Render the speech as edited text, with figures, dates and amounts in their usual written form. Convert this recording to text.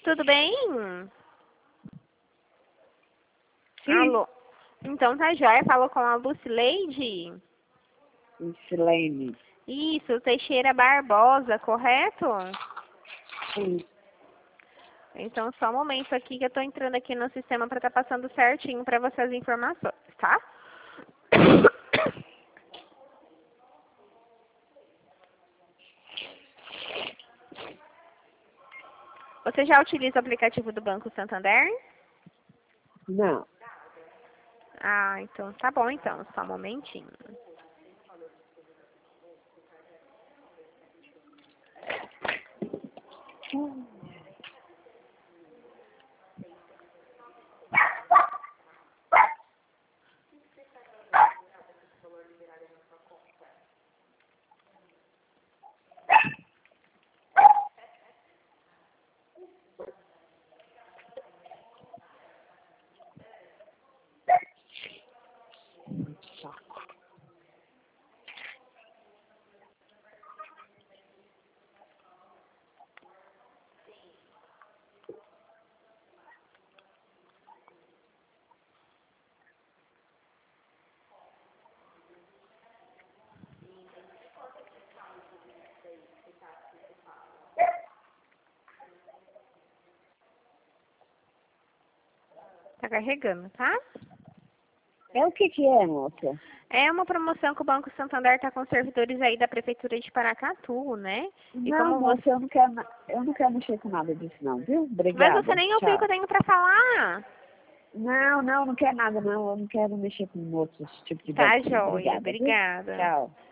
Tudo bem? Sim. Alô? Então tá jóia, falou com a Lucileide? Silene. Isso, Teixeira Barbosa, correto? Sim. Então só um momento aqui que eu tô entrando aqui no sistema para estar passando certinho para você as informações, tá? Você já utiliza o aplicativo do Banco Santander? Não. Ah, então tá bom então, só um momentinho. Saco. Tá carregando, tá? É o que é, moça? É uma promoção que o Banco Santander tá com servidores aí da Prefeitura de Paracatu, né? E Não, como moça, você... eu não quero mexer com nada disso não, viu? Mas você Obrigada. nem ouviu o que eu Tchau. tenho pra falar. Não quero nada não. Eu não quero mexer com outros tipos de Tá banco não. jóia, Obrigada, viu? obrigada. Tchau.